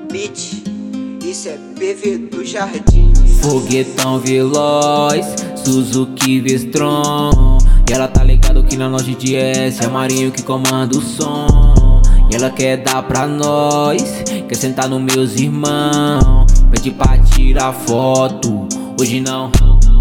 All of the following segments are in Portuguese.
Beat, isso é PV do Jardim. Foguetão veloz, Suzuki V-Strom. E ela tá ligado que na loja de S é Marinho que comanda o som. E ela quer dar pra nós, quer sentar nos meus irmãos. Pede pra tirar foto, hoje não.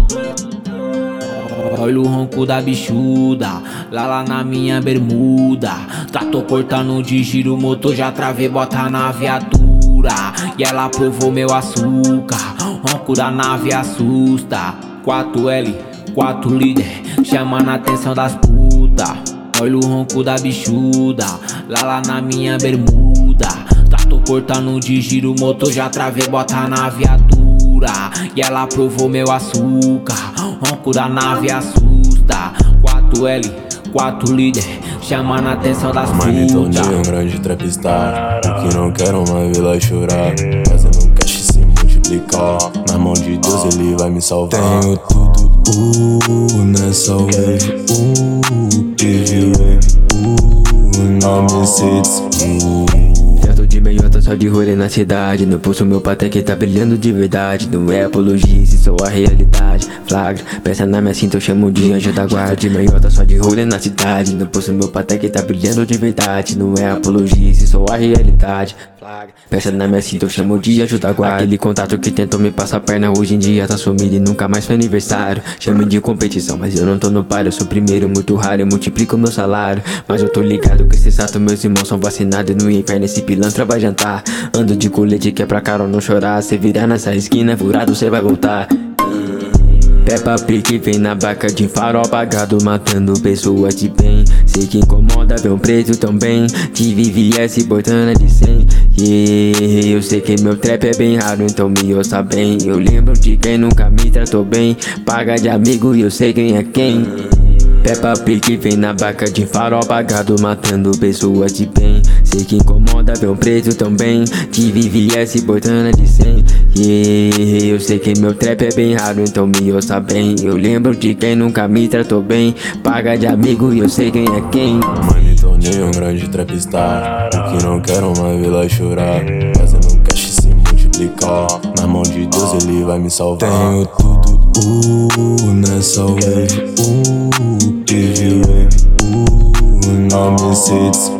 Olha o ronco da bichuda, lá na minha bermuda. Tratou cortando de giro, o motor já travei, bota na viatura. E ela provou meu açúcar, ronco da nave assusta. 4L, 4 líder, chamando a atenção das putas. Olha o ronco da bichuda, lá na minha bermuda. Tratou cortando de giro, o motor já travei, bota na viatura. E ela provou meu açúcar, ronco da nave assusta. 4L, 4 líder, chamando a atenção das putas. Manitoninho é um grande trapstar, o que não quer uma vila chorar, fazendo um cash se multiplicar. Na mão de Deus ele vai me salvar. Tenho tudo, nessa wave, PV wave, na Mercedes, Trato de meiota só de rolê na cidade. No pulso meu Patek tá brilhando de verdade. Não é apologia, se sou a realidade. Flagra, peça na minha cinta, eu chamo de anjo da guarda. De meiota só de rolê na cidade. No pulso meu Patek tá brilhando de verdade. Não é apologia, se sou a realidade. Flagra, peça na minha cinta, eu chamo de anjo da guarda. Aquele contato que tentou me passar a perna, hoje em dia tá sumido e nunca mais foi aniversário. Chame de competição, mas eu não tô no par. Eu sou primeiro, muito raro, eu multiplico meu salário. Mas eu tô ligado que esse exato meus irmãos são vacinados. No inferno esse pilantra vai jantar. Ando de colete que é pra Carol não chorar. Se virar nessa esquina, furado cê vai voltar. Peppa Pig vem na baca de farol apagado, matando pessoas de bem. Sei que incomoda ver um preto tão bem. Tive VS botando de 100. Yeah, eu sei que meu trap é bem raro, então me ouça bem. Eu lembro de quem nunca me tratou bem. Paga de amigo e eu sei quem é quem. Peppa Pig vem na baca de farol apagado, matando pessoas de bem. Sei que incomoda ver um preto tão bem. Tive VS botando de 100. Yeah, eu sei que meu trap é bem raro, então me ouça bem. Eu lembro de quem nunca me tratou bem. Paga de amigo e eu sei quem é quem. Manitoninho é um grande trapstar, o que não quer uma vila chorar, fazendo um cash se multiplicar. Na mão de Deus ele vai me salvar. Tenho tudo, nessa wave, PV wave, na Mercedes,